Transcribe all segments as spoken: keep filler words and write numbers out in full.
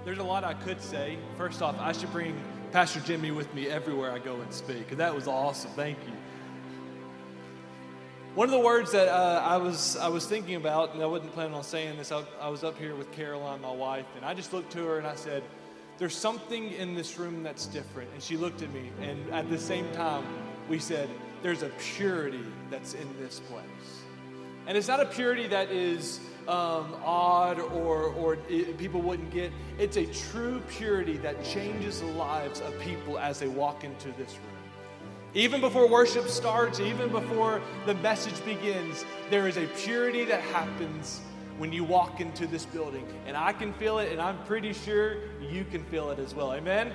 there's a lot I could say. First off, I should bring Pastor Jimmy with me everywhere I go and speak, and that was awesome. Thank you. One of the words that uh, I was I was thinking about, and I wasn't planning on saying this, I, I was up here with Caroline, my wife, and I just looked to her and I said, there's something in this room that's different. And she looked at me, and at the same time, we said, there's a purity that's in this place. And it's not a purity that is um, odd or, or it, people wouldn't get. It's a true purity that changes the lives of people as they walk into this room. Even before worship starts, even before the message begins, there is a purity that happens when you walk into this building. And I can feel it, and I'm pretty sure you can feel it as well. Amen?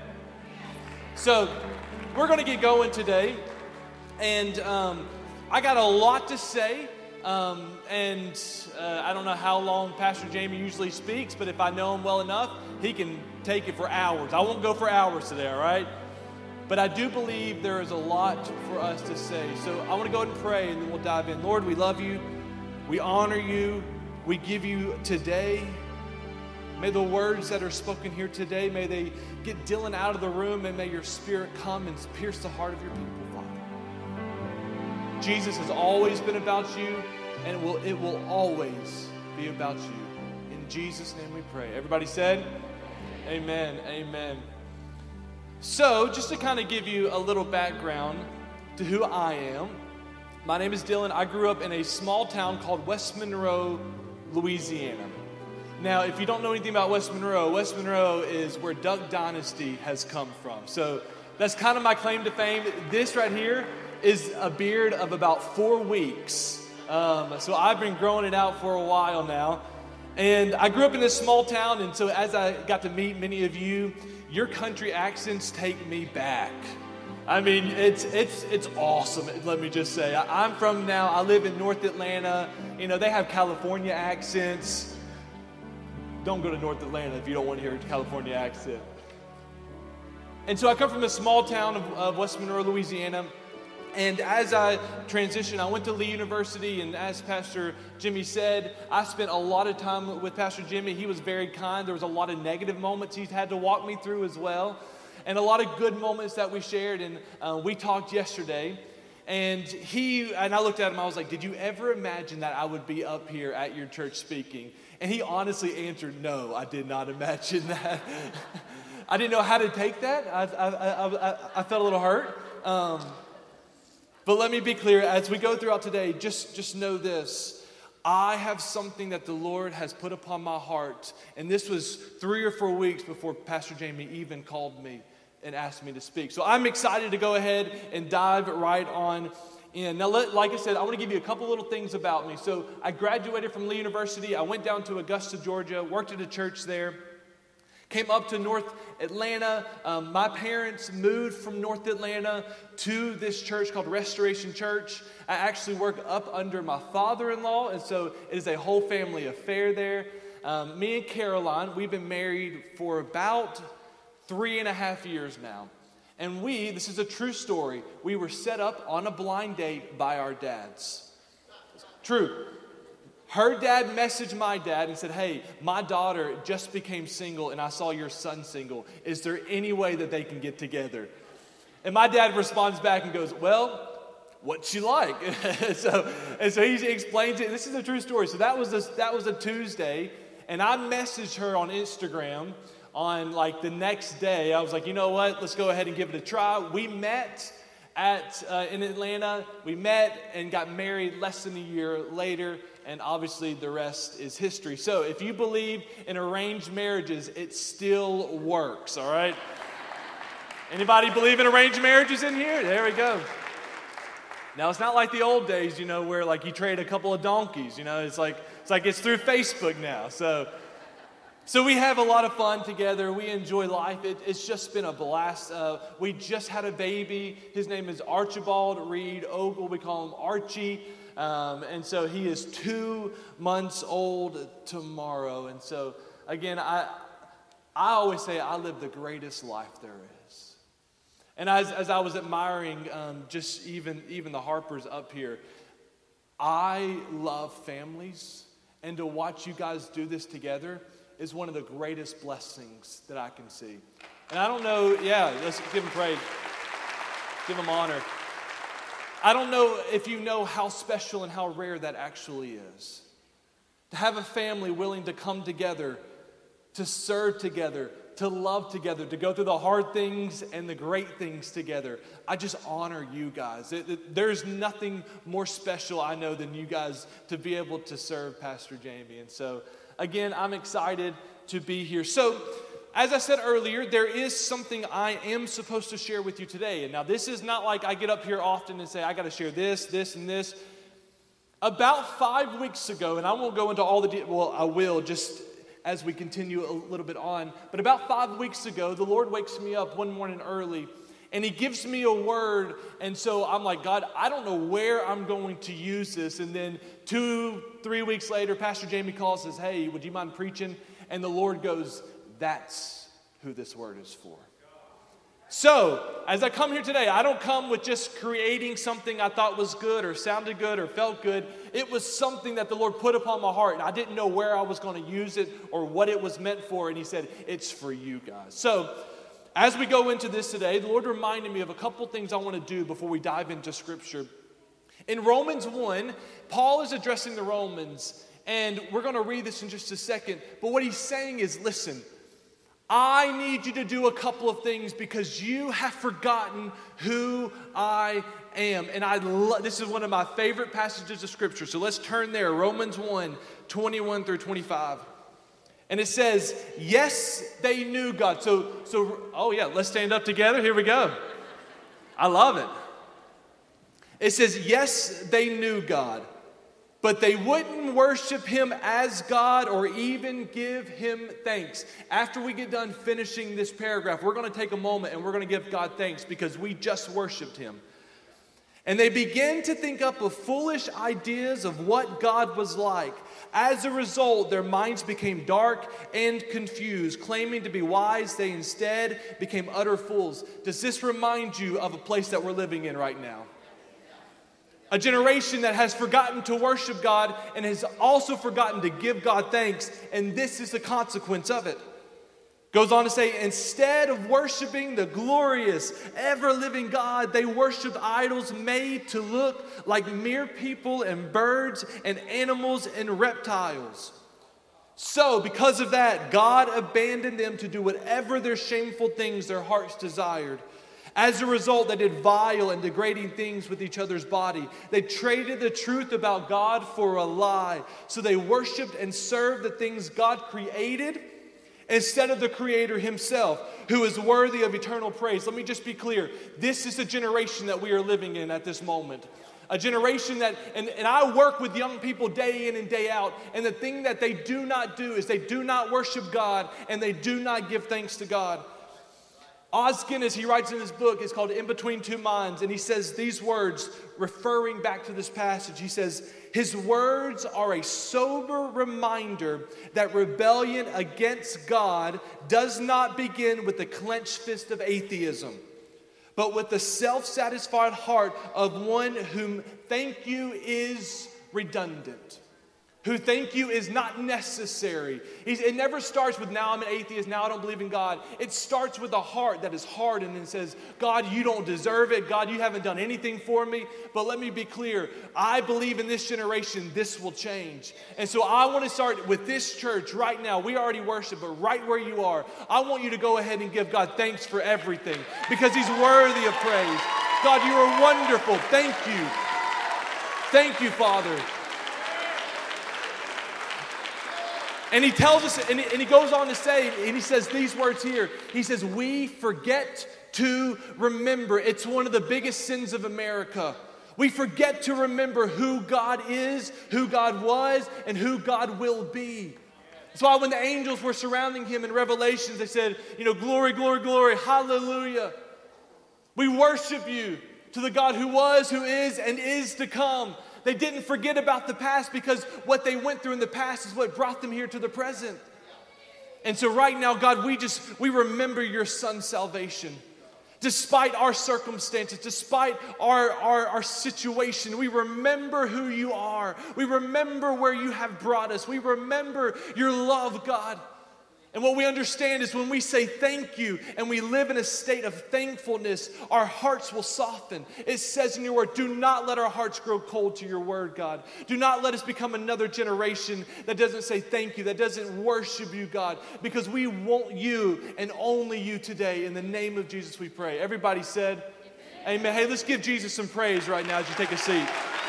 So we're going to get going today. And um, I got a lot to say. Um, and uh, I don't know how long Pastor Jamie usually speaks, but if I know him well enough, he can take it for hours. I won't go for hours today, all right? But I do believe there is a lot for us to say. So I want to go ahead and pray, and then we'll dive in. Lord, we love you. We honor you. We give you today. May the words that are spoken here today, may they get Dylan out of the room, and may your spirit come and pierce the heart of your people, Father. Jesus has always been about you, and it will, it will always be about you. In Jesus' name we pray. Everybody said, amen, amen. So, just to kind of give you a little background to who I am, my name is Dylan. I grew up in a small town called West Monroe, Louisiana. Now, if you don't know anything about West Monroe, West Monroe is where Duck Dynasty has come from. So, that's kind of my claim to fame. This right here is a beard of about four weeks. Um, so I've been growing it out for a while now. And I grew up in this small town, and so as I got to meet many of you, your country accents take me back. I mean, it's it's it's awesome, let me just say. I, I'm from now, I live in North Atlanta. You know, they have California accents. Don't go to North Atlanta if you don't want to hear a California accent. And so I come from a small town of, of West Monroe, Louisiana. And as I transitioned, I went to Lee University, and as Pastor Jimmy said, I spent a lot of time with Pastor Jimmy. He was very kind. There was a lot of negative moments he's had to walk me through as well, and a lot of good moments that we shared, and uh, we talked yesterday. And he, and I looked at him, I was like, did you ever imagine that I would be up here at your church speaking? And he honestly answered, no, I did not imagine that. I didn't know how to take that. I, I, I, I, I felt a little hurt. Um, But let me be clear, as we go throughout today, just, just know this. I have something that the Lord has put upon my heart. And this was three or four weeks before Pastor Jamie even called me and asked me to speak. So I'm excited to go ahead and dive right on in. Now, let, like I said, I want to give you a couple little things about me. So I graduated from Lee University. I went down to Augusta, Georgia, worked at a church there. Came up to North Atlanta. Um, my parents moved from North Atlanta to this church called Restoration Church. I actually work up under my father-in-law, and so it is a whole family affair there. Um, me and Caroline, we've been married for about three and a half years now. And we, this is a true story, we were set up on a blind date by our dads. True. Her dad messaged my dad and said, hey, my daughter just became single and I saw your son single. Is there any way that they can get together? And my dad responds back and goes, well, what's she like? so, and so he explains it. This is a true story. So that was a, that was a Tuesday, and I messaged her on Instagram on like the next day. I was like, you know what? Let's go ahead and give it a try. We met at uh, in Atlanta. We met and got married less than a year later. And obviously the rest is history. So if you believe in arranged marriages, it still works, all right? Anybody believe in arranged marriages in here? There we go. Now, it's not like the old days, you know, where like you trade a couple of donkeys, you know, it's like it's like it's through Facebook now. So so we have a lot of fun together. We enjoy life. It, it's just been a blast. Uh, we just had a baby. His name is Archibald Reed Ogle. We call him Archie. Um, and so he is two months old tomorrow. And so, again, I I always say I live the greatest life there is. And as, as I was admiring um, just even, even the Harpers up here, I love families. And to watch you guys do this together is one of the greatest blessings that I can see. And I don't know, yeah, let's give him praise. Give him honor. I don't know if you know how special and how rare that actually is. To have a family willing to come together, to serve together, to love together, to go through the hard things and the great things together. I just honor you guys. It, it, there's nothing more special, I know, than you guys to be able to serve Pastor Jamie. And so, again, I'm excited to be here. So, as I said earlier, there is something I am supposed to share with you today. And now this is not like I get up here often and say, I got to share this, this, and this. About five weeks ago, and I won't go into all the details, well, I will just as we continue a little bit on. But about five weeks ago, the Lord wakes me up one morning early, and he gives me a word. And so I'm like, God, I don't know where I'm going to use this. And then two, three weeks later, Pastor Jamie calls and says, hey, would you mind preaching? And the Lord goes, that's who this word is for. So, as I come here today, I don't come with just creating something I thought was good or sounded good or felt good. It was something that the Lord put upon my heart, and I didn't know where I was going to use it or what it was meant for, and he said, it's for you guys. So, as we go into this today, the Lord reminded me of a couple things I want to do before we dive into Scripture. In Romans one, Paul is addressing the Romans, and we're going to read this in just a second, but what he's saying is, listen, I need you to do a couple of things because you have forgotten who I am. And I lo- this is one of my favorite passages of Scripture. So let's turn there. Romans one, twenty-one through twenty-five. And it says, yes, they knew God. So, so oh yeah, let's stand up together. Here we go. I love it. It says, yes, they knew God, but they wouldn't worship him as God or even give him thanks. After we get done finishing this paragraph, we're going to take a moment and we're going to give God thanks because we just worshiped him. And they began to think up of foolish ideas of what God was like. As a result, their minds became dark and confused. Claiming to be wise, they instead became utter fools. Does this remind you of a place that we're living in right now? A generation that has forgotten to worship God and has also forgotten to give God thanks, and this is the consequence of it. Goes on to say, instead of worshiping the glorious, ever-living God, they worshiped idols made to look like mere people and birds and animals and reptiles. So, because of that, God abandoned them to do whatever their shameful things their hearts desired. As a result, they did vile and degrading things with each other's body. They traded the truth about God for a lie. So they worshiped and served the things God created instead of the Creator himself, who is worthy of eternal praise. Let me just be clear. This is the generation that we are living in at this moment. A generation that, and, and I work with young people day in and day out, and the thing that they do not do is they do not worship God and they do not give thanks to God. Os Guinness, he writes in his book, it's called In Between Two Minds, and he says these words, referring back to this passage. He says, his words are a sober reminder that rebellion against God does not begin with the clenched fist of atheism, but with the self-satisfied heart of one whom thank you is redundant. Who thank you is not necessary. He's, it never starts with now I'm an atheist, now I don't believe in God. It starts with a heart that is hardened and says, God, you don't deserve it. God, you haven't done anything for me. But let me be clear. I believe in this generation, this will change. And so I want to start with this church right now. We already worship, but right where you are, I want you to go ahead and give God thanks for everything because he's worthy of praise. God, you are wonderful. Thank you. Thank you, Father. And he tells us, and he, and he goes on to say, and he says these words here. He says, we forget to remember. It's one of the biggest sins of America. We forget to remember who God is, who God was, and who God will be. That's why when the angels were surrounding him in Revelations, they said, you know, glory, glory, glory, hallelujah. We worship you to the God who was, who is, and is to come. They didn't forget about the past because what they went through in the past is what brought them here to the present. And so right now, God, we just, we remember your son's salvation. Despite our circumstances, despite our, our, our situation, we remember who you are. We remember where you have brought us. We remember your love, God. And what we understand is when we say thank you and we live in a state of thankfulness, our hearts will soften. It says in your word, do not let our hearts grow cold to your word, God. Do not let us become another generation that doesn't say thank you, that doesn't worship you, God, because we want you and only you today. In the name of Jesus we pray. Everybody said, amen. Amen. Hey, let's give Jesus some praise right now as you take a seat.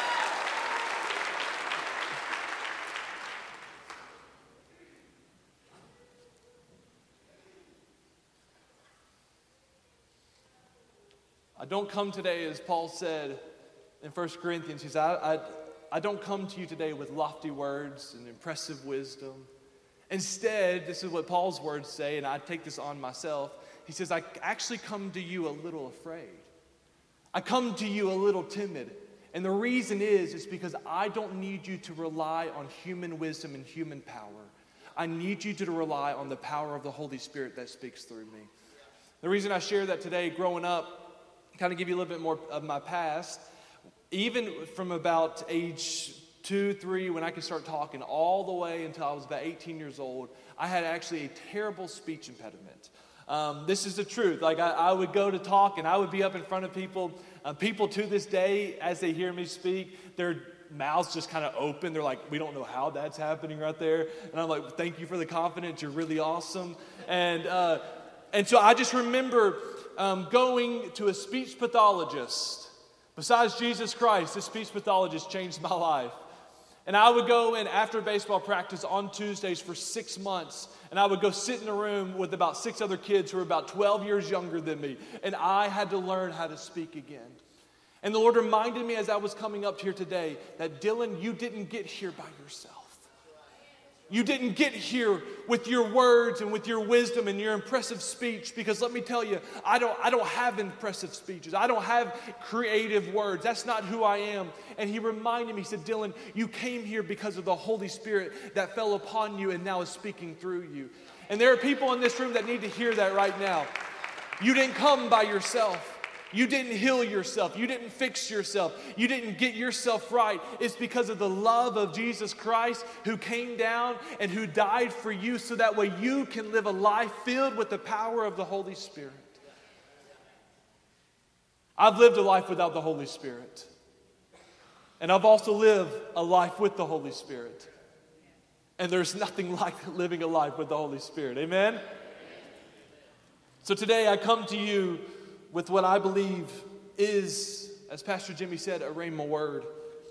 I don't come today, as Paul said in First Corinthians, he said, I, I, I don't come to you today with lofty words and impressive wisdom. Instead, this is what Paul's words say, and I take this on myself. He says, I actually come to you a little afraid. I come to you a little timid. And the reason is, is because I don't need you to rely on human wisdom and human power. I need you to rely on the power of the Holy Spirit that speaks through me. The reason I share that today, growing up, kind of give you a little bit more of my past. Even from about age two, three, when I could start talking, all the way until I was about eighteen years old, I had actually a terrible speech impediment. Um, this is the truth. Like I, I would go to talk and I would be up in front of people. Uh, people to this day, as they hear me speak, their mouths just kind of open. They're like, we don't know how that's happening right there. And I'm like, thank you for the confidence. You're really awesome. And uh, and so I just remember Um, going to a speech pathologist. Besides Jesus Christ, this speech pathologist changed my life. And I would go in after baseball practice on Tuesdays for six months, and I would go sit in a room with about six other kids who were about twelve years younger than me, and I had to learn how to speak again. And the Lord reminded me as I was coming up here today that, Dylan, you didn't get here by yourself. You didn't get here with your words and with your wisdom and your impressive speech, because let me tell you, I don't, I don't have impressive speeches. I don't have creative words. That's not who I am. And he reminded me, he said, Dylan, you came here because of the Holy Spirit that fell upon you and now is speaking through you. And there are people in this room that need to hear that right now. You didn't come by yourself. You didn't heal yourself. You didn't fix yourself. You didn't get yourself right. It's because of the love of Jesus Christ who came down and who died for you so that way you can live a life filled with the power of the Holy Spirit. I've lived a life without the Holy Spirit. And I've also lived a life with the Holy Spirit. And there's nothing like living a life with the Holy Spirit. Amen? So today I come to you with what I believe is, as Pastor Jimmy said, a rhema word.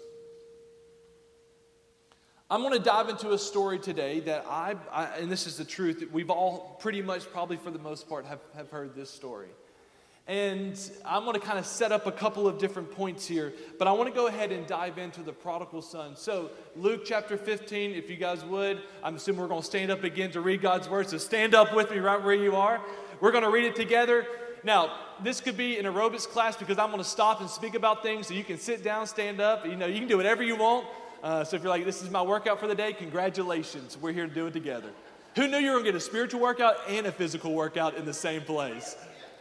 I'm going to dive into a story today that I, I, and this is the truth, we've all pretty much, probably for the most part, have, have heard this story. And I'm going to kind of set up a couple of different points here, but I want to go ahead and dive into the prodigal son. So Luke chapter fifteen, if you guys would, I'm assuming we're going to stand up again to read God's word, so stand up with me right where you are. We're going to read it together. Now, this could be an aerobics class because I'm going to stop and speak about things so you can sit down, stand up. You know, you can do whatever you want. Uh, so if you're like, this is my workout for the day, congratulations. We're here to do it together. Who knew you were going to get a spiritual workout and a physical workout in the same place?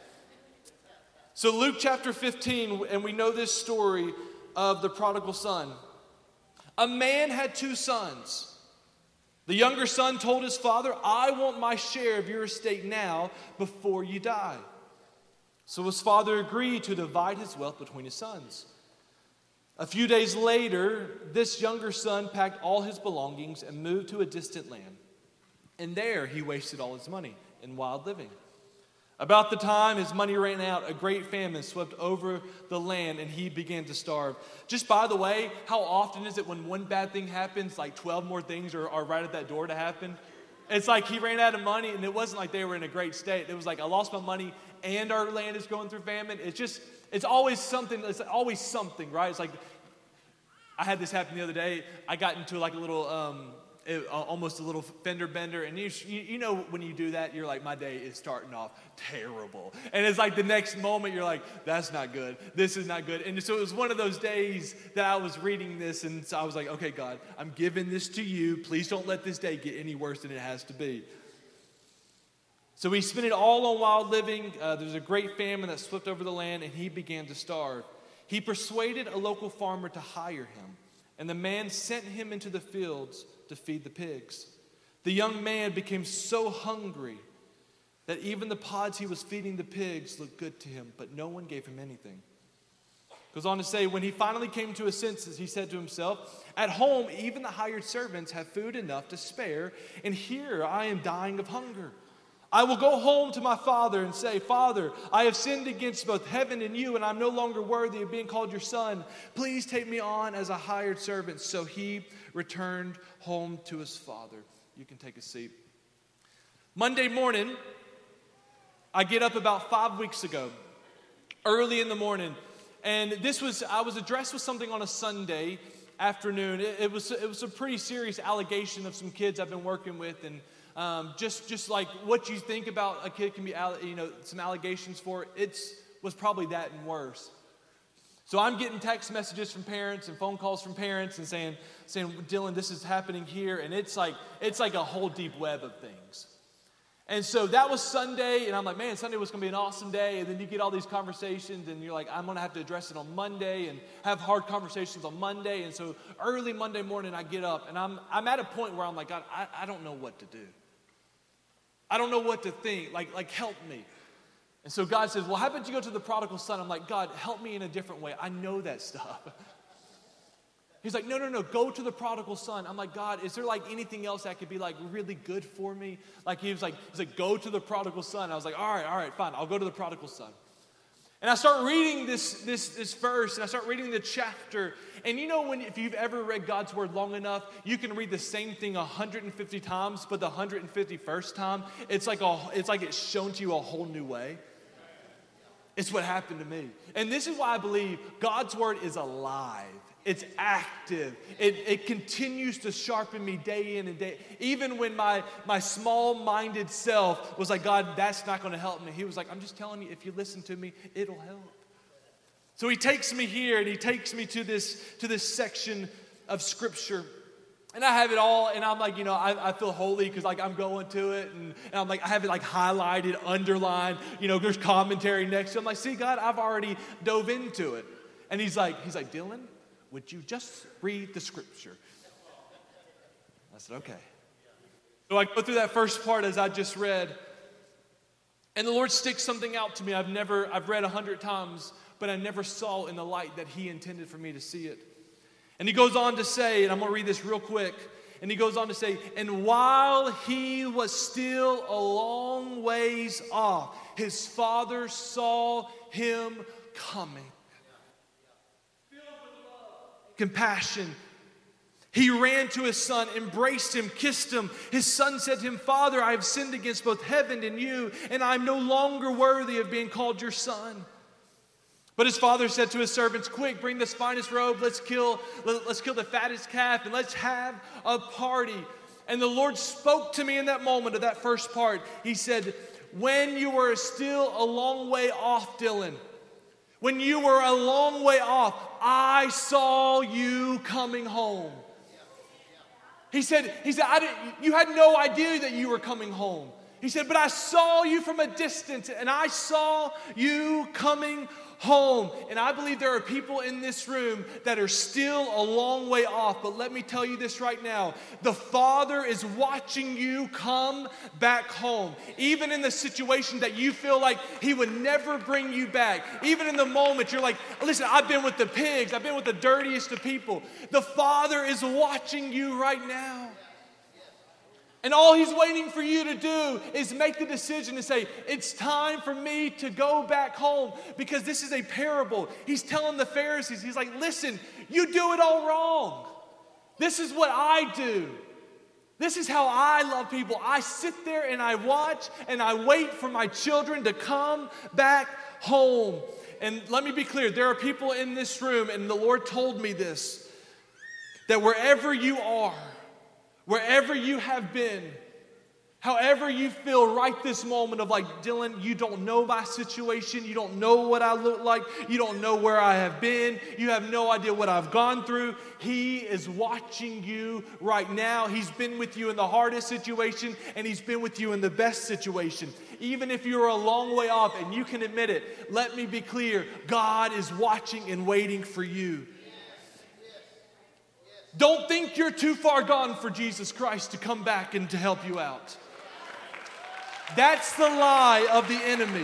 So Luke chapter fifteen, and we know this story of the prodigal son. A man had two sons. The younger son told his father, I want my share of your estate now before you die. So his father agreed to divide his wealth between his sons. A few days later, this younger son packed all his belongings and moved to a distant land. And there he wasted all his money in wild living. About the time his money ran out, a great famine swept over the land and he began to starve. Just by the way, how often is it when one bad thing happens, like twelve more things are, are right at that door to happen? It's like he ran out of money, and it wasn't like they were in a great state. It was like, I lost my money and our land is going through famine. It's just, it's always something, it's always something, right? It's like, I had this happen the other day. I got into like a little, um, it, uh, almost a little fender bender. And you, you you know when you do that, you're like, my day is starting off terrible. And it's like the next moment, you're like, that's not good. This is not good. And so it was one of those days that I was reading this, and so I was like, okay, God, I'm giving this to you. Please don't let this day get any worse than it has to be. So he spent it all on wild living. Uh, There's a great famine that swept over the land, and he began to starve. He persuaded a local farmer to hire him, and the man sent him into the fields to feed the pigs. The young man became so hungry that even the pods he was feeding the pigs looked good to him, but no one gave him anything. Goes on to say, when he finally came to his senses, he said to himself, at home, even the hired servants have food enough to spare, and here I am dying of hunger. I will go home to my father and say, Father, I have sinned against both heaven and you, and I'm no longer worthy of being called your son. Please take me on as a hired servant. So he returned home to his father. You can take a seat. Monday morning, I get up about five weeks ago, early in the morning, and this was, I was addressed with something on a Sunday afternoon. It, it was, it was a pretty serious allegation of some kids I've been working with, and um, just, just like what you think about a kid can be, you know, some allegations for, it was probably that and worse. So I'm getting text messages from parents and phone calls from parents and saying, saying, Dylan, this is happening here, and it's like, it's like a whole deep web of things. And so that was Sunday, and I'm like, man, Sunday was going to be an awesome day. And then you get all these conversations, and you're like, I'm going to have to address it on Monday and have hard conversations on Monday. And so early Monday morning, I get up, and I'm I'm at a point where I'm like, God, I, I don't know what to do. I don't know what to think. Like, like, help me. And so God says, well, how about you go to the prodigal son? I'm like, God, help me in a different way. I know that stuff. He's like, no, no, no, go to the prodigal son. I'm like, God, is there like anything else that could be like really good for me? Like he was like, he's like, go to the prodigal son. I was like, all right, all right, fine, I'll go to the prodigal son. And I start reading this, this, this verse, and I start reading the chapter. And you know, when if you've ever read God's word long enough, you can read the same thing one hundred fifty times, but the one hundred fifty-first time, it's like a, it's like it's shown to you a whole new way. It's what happened to me. And this is why I believe God's word is alive. It's active. It, it continues to sharpen me day in and day. Even when my, my small-minded self was like, God, that's not going to help me. He was like, I'm just telling you, if you listen to me, it'll help. So he takes me here, and he takes me to this, to this section of Scripture. And I have it all, and I'm like, you know, I, I feel holy because like I'm going to it, and, and I'm like, I have it like highlighted, underlined, you know, there's commentary next to it. I'm like, see, God, I've already dove into it. And he's like, he's like, Dylan, would you just read the Scripture? I said, okay. So I go through that first part as I just read, and the Lord sticks something out to me I've never, I've read a hundred times, but I never saw in the light that he intended for me to see it. And he goes on to say, and I'm going to read this real quick, and he goes on to say, and while he was still a long ways off, his father saw him coming. Compassion. He ran to his son, embraced him, kissed him. His son said to him, Father, I have sinned against both heaven and you, and I am no longer worthy of being called your son. But his father said to his servants, quick, bring this finest robe, let's kill, let's kill the fattest calf, and let's have a party. And the Lord spoke to me in that moment of that first part. He said, when you were still a long way off, Dylan, when you were a long way off, I saw you coming home. He said, he said, I didn't, you had no idea that you were coming home. He said, but I saw you from a distance, and I saw you coming home. And I believe there are people in this room that are still a long way off. But let me tell you this right now. The Father is watching you come back home. Even in the situation that you feel like he would never bring you back. Even in the moment you're like, listen, I've been with the pigs. I've been with the dirtiest of people. The Father is watching you right now. And all he's waiting for you to do is make the decision to say, it's time for me to go back home, because this is a parable. He's telling the Pharisees, he's like, listen, you do it all wrong. This is what I do. This is how I love people. I sit there and I watch and I wait for my children to come back home. And let me be clear, there are people in this room, and the Lord told me this, that wherever you are, wherever you have been, however you feel right this moment of like, Dylan, you don't know my situation. You don't know what I look like. You don't know where I have been. You have no idea what I've gone through. He is watching you right now. He's been with you in the hardest situation, and he's been with you in the best situation. Even if you're a long way off and you can admit it, let me be clear. God is watching and waiting for you. Don't think you're too far gone for Jesus Christ to come back and to help you out. That's the lie of the enemy.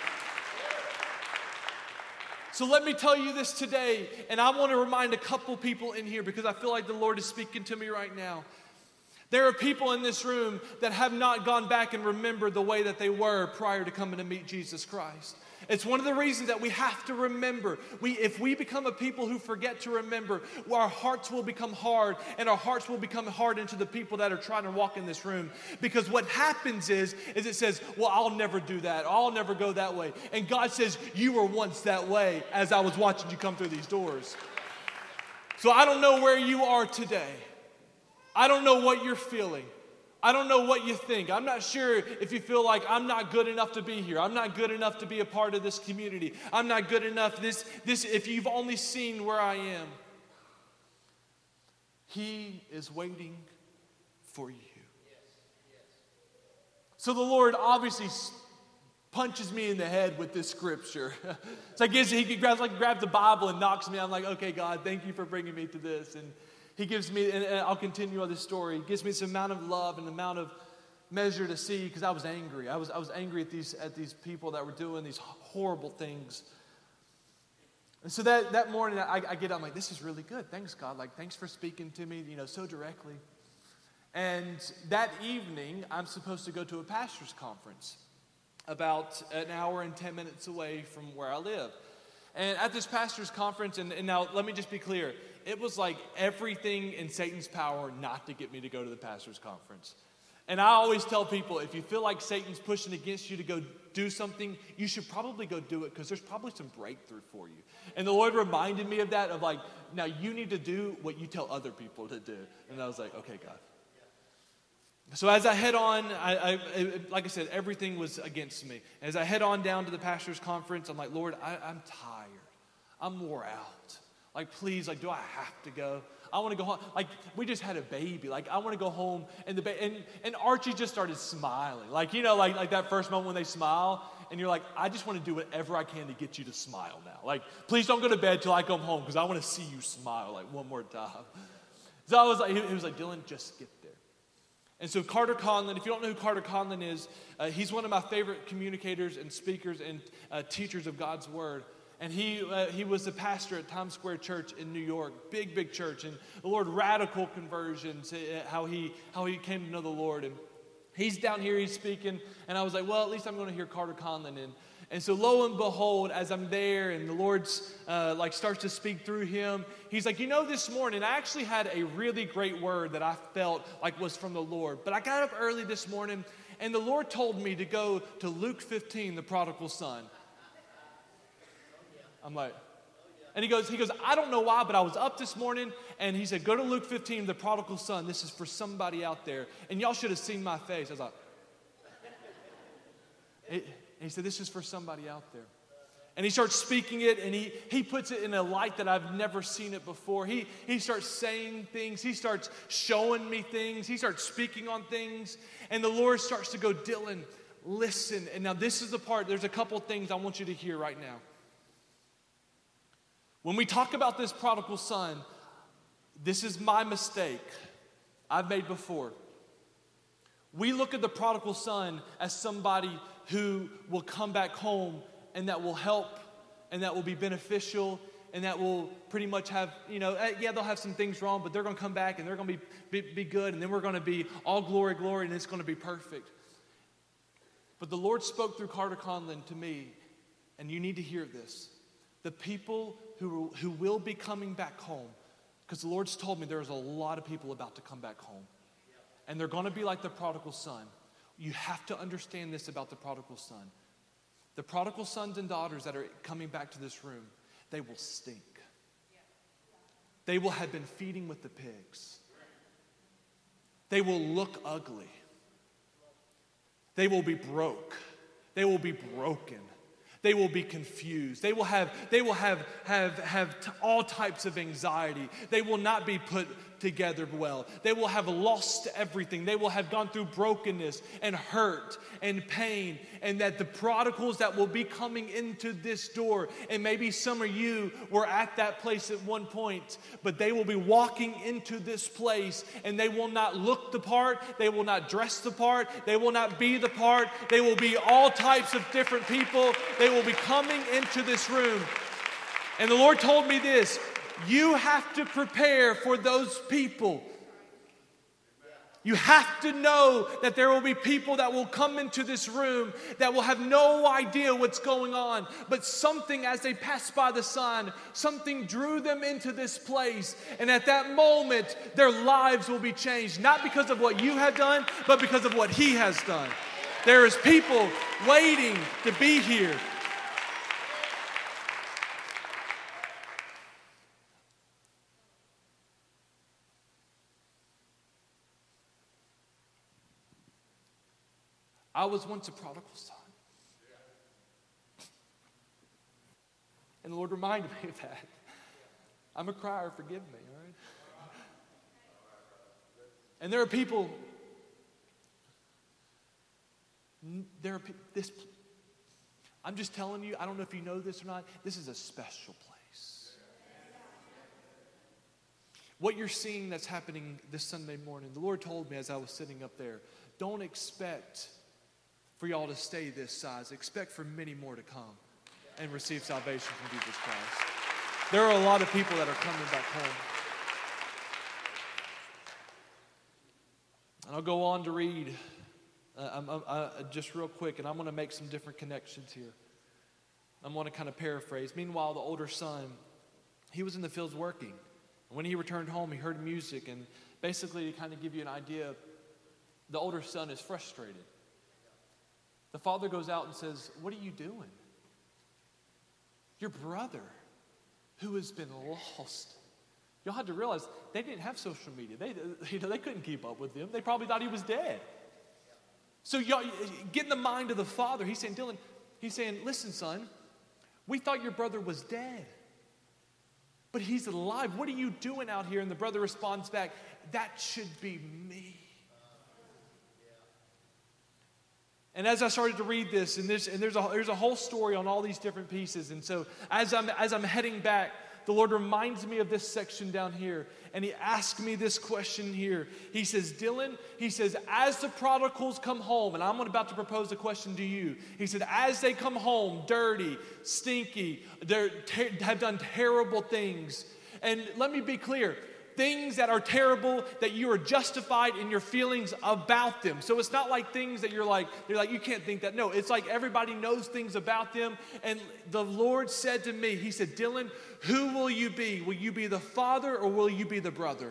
So let me tell you this today, and I want to remind a couple people in here because I feel like the Lord is speaking to me right now. There are people in this room that have not gone back and remembered the way that they were prior to coming to meet Jesus Christ. It's one of the reasons that we have to remember. We, if we become a people who forget to remember, well, our hearts will become hard, and our hearts will become hardened to the people that are trying to walk in this room. Because what happens is, is it says, well, I'll never do that. I'll never go that way. And God says, you were once that way as I was watching you come through these doors. So I don't know where you are today. I don't know what you're feeling. I don't know what you think. I'm not sure if you feel like I'm not good enough to be here. I'm not good enough to be a part of this community. I'm not good enough. This, this, if you've only seen where I am, He is waiting for you. So the Lord obviously punches me in the head with this scripture. It's like He grabs, like grabs the Bible and knocks me. I'm like, okay, God, thank you for bringing me to this. And He gives me, and I'll continue on this story. He gives me this amount of love and amount of measure to see because I was angry. I was I was angry at these at these people that were doing these horrible things. And so that, that morning, I, I get up, I'm like, this is really good. Thanks, God. Like, thanks for speaking to me, you know, so directly. And that evening, I'm supposed to go to a pastor's conference about an hour and ten minutes away from where I live. And at this pastor's conference, and, and now let me just be clear, it was like everything in Satan's power not to get me to go to the pastor's conference. And I always tell people, if you feel like Satan's pushing against you to go do something, you should probably go do it because there's probably some breakthrough for you. And the Lord reminded me of that, of like, now you need to do what you tell other people to do. And I was like, okay, God. So as I head on, I, I, like I said, everything was against me. As I head on down to the pastor's conference, I'm like, Lord, I, I'm tired. I'm wore out. Like, please, like, do I have to go? I want to go home. Like, we just had a baby. Like, I want to go home. And the ba- and, and Archie just started smiling. Like, you know, like, like that first moment when they smile. And you're like, I just want to do whatever I can to get you to smile now. Like, please don't go to bed till I come home because I want to see you smile, like, one more time. So I was like, he, he was like, Dylan, just get there. And so Carter Conlon, if you don't know who Carter Conlon is, uh, he's one of my favorite communicators and speakers and uh, teachers of God's Word. And he uh, he was the pastor at Times Square Church in New York, big, big church. And the Lord, radical conversions, uh, how he how he came to know the Lord. And he's down here, he's speaking. And I was like, well, at least I'm going to hear Carter Conlon. And, and so lo and behold, as I'm there and the Lord's uh, like starts to speak through him, he's like, you know, this morning I actually had a really great word that I felt like was from the Lord. But I got up early this morning and the Lord told me to go to Luke fifteen, the prodigal son. I'm like, and he goes, he goes, I don't know why, but I was up this morning, and he said, go to Luke fifteen, the prodigal son. This is for somebody out there. And y'all should have seen my face. I was like, and he said, this is for somebody out there. And he starts speaking it, and he, he puts it in a light that I've never seen it before. He, he starts saying things. He starts showing me things. He starts speaking on things. And the Lord starts to go, Dylan, listen. And now this is the part, there's a couple things I want you to hear right now. When we talk about this prodigal son, this is my mistake I've made before. We look at the prodigal son as somebody who will come back home and that will help and that will be beneficial and that will pretty much have, you know, yeah, they'll have some things wrong, but they're going to come back and they're going to be, be, be good and then we're going to be all glory, glory, and it's going to be perfect. But the Lord spoke through Carter Conlon to me, and you need to hear this. The people who, who will be coming back home, because the Lord's told me there's a lot of people about to come back home. And they're going to be like the prodigal son. You have to understand this about the prodigal son. The prodigal sons and daughters that are coming back to this room, they will stink. They will have been feeding with the pigs. They will look ugly. They will be broke. They will be broken. They will be confused. They will have, they will have, have, have t- all types of anxiety. They will not be put, together well. They will have lost everything. They will have gone through brokenness and hurt and pain, and that the prodigals that will be coming into this door, and maybe some of you were at that place at one point, but they will be walking into this place and they will not look the part, they will not dress the part, they will not be the part, they will be all types of different people. They will be coming into this room. And the Lord told me this: you have to prepare for those people. You have to know that there will be people that will come into this room that will have no idea what's going on. But something, as they pass by the Son, something drew them into this place. And at that moment, their lives will be changed. Not because of what you have done, but because of what He has done. There is people waiting to be here. I was once a prodigal son. And the Lord reminded me of that. I'm a crier, forgive me, all right? And there are people, there are people, this, I'm just telling you, I don't know if you know this or not, this is a special place. What you're seeing that's happening this Sunday morning, the Lord told me as I was sitting up there, don't expect for y'all to stay this size. Expect for many more to come and receive salvation from Jesus Christ. There are a lot of people that are coming back home. And I'll go on to read uh, I'm, I'm, uh, just real quick, and I'm going to make some different connections here. I'm going to kind of paraphrase. Meanwhile, the older son, he was in the fields working. And when he returned home, he heard music. And basically, to kind of give you an idea, the older son is frustrated. The father goes out and says, what are you doing? Your brother, who has been lost. Y'all had to realize they didn't have social media. They, you know, they couldn't keep up with him. They probably thought he was dead. So y'all get in the mind of the father. He's saying, Dylan, he's saying, listen, son, we thought your brother was dead, but he's alive. What are you doing out here? And the brother responds back, that should be me. And as I started to read this, and there's, and there's, a, there's a whole story on all these different pieces. And so as I'm, as I'm heading back, the Lord reminds me of this section down here. And He asked me this question here. He says, Dylan, He says, as the prodigals come home, and I'm about to propose a question to you. He said, as they come home, dirty, stinky, they ter- have done terrible things. And let me be clear. Things that are terrible, that you are justified in your feelings about them. So it's not like things that you're like, you're like, you can't think that. No, it's like everybody knows things about them. And the Lord said to me, He said, Dylan, who will you be? Will you be the father or will you be the brother?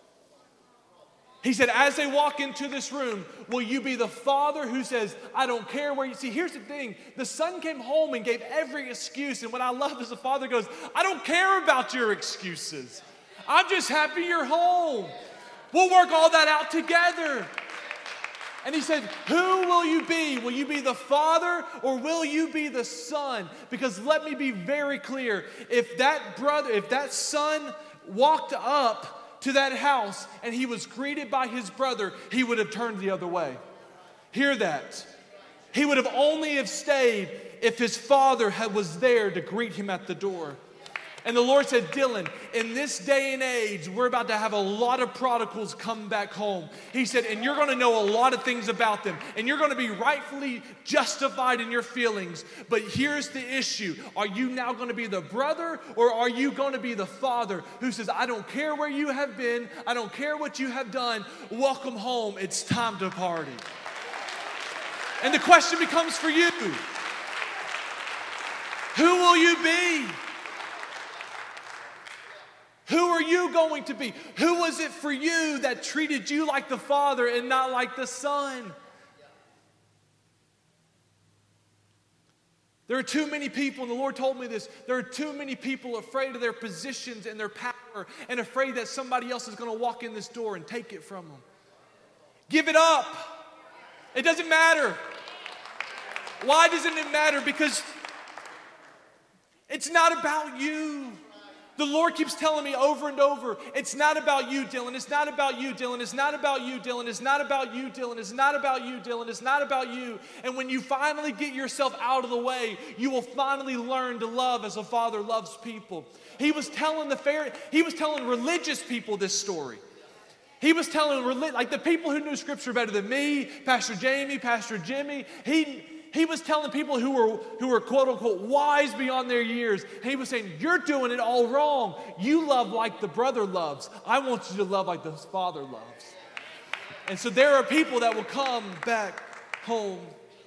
He said, as they walk into this room, will you be the father who says, I don't care where you... See, here's the thing. The son came home and gave every excuse. And what I love is the father goes, I don't care about your excuses. I'm just happy you're home. We'll work all that out together. And he said, who will you be? Will you be the father or will you be the son? Because let me be very clear. If that brother, if that son walked up to that house and he was greeted by his brother, he would have turned the other way. Hear that. He would have only have stayed if his father had, was there to greet him at the door. And the Lord said, Dylan, in this day and age, we're about to have a lot of prodigals come back home. He said, and you're going to know a lot of things about them. And you're going to be rightfully justified in your feelings. But here's the issue. Are you now going to be the brother or are you going to be the father who says, I don't care where you have been. I don't care what you have done. Welcome home. It's time to party. And the question becomes for you. Who will you be? Who are you going to be? Who was it for you that treated you like the father and not like the son? There are too many people, and the Lord told me this, there are too many people afraid of their positions and their power and afraid that somebody else is going to walk in this door and take it from them. Give it up. It doesn't matter. Why doesn't it matter? Because it's not about you. The Lord keeps telling me over and over, it's not about you, Dylan. It's not about you, Dylan. It's not about you, Dylan. It's not about you, Dylan. It's not about you, Dylan. It's not about you. And when you finally get yourself out of the way, you will finally learn to love as a father loves people. He was telling the Pharisees, he was telling religious people this story. He was telling, like the people who knew Scripture better than me, Pastor Jamie, Pastor Jimmy, he... He was telling people who were, who were quote unquote wise beyond their years. He was saying, you're doing it all wrong. You love like the brother loves. I want you to love like the father loves. And so there are people that will come back home.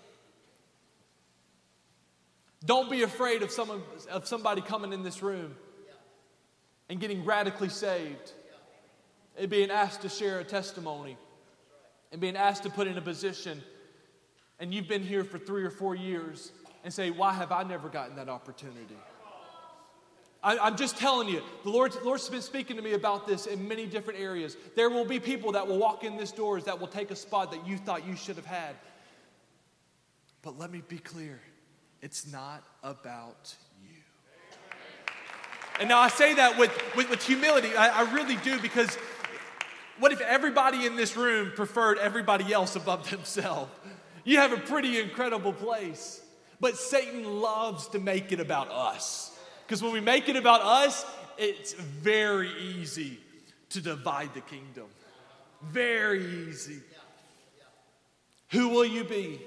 Don't be afraid of someone, of somebody coming in this room and getting radically saved and being asked to share a testimony and being asked to put in a position. And you've been here for three or four years and say, why have I never gotten that opportunity? I, I'm just telling you, the Lord, the Lord's been speaking to me about this in many different areas. There will be people that will walk in this doors that will take a spot that you thought you should have had. But let me be clear, it's not about you. And now I say that with, with, with humility. I, I really do, because what if everybody in this room preferred everybody else above themselves? You have a pretty incredible place. But Satan loves to make it about us. Because when we make it about us, it's very easy to divide the kingdom. Very easy. Who will you be?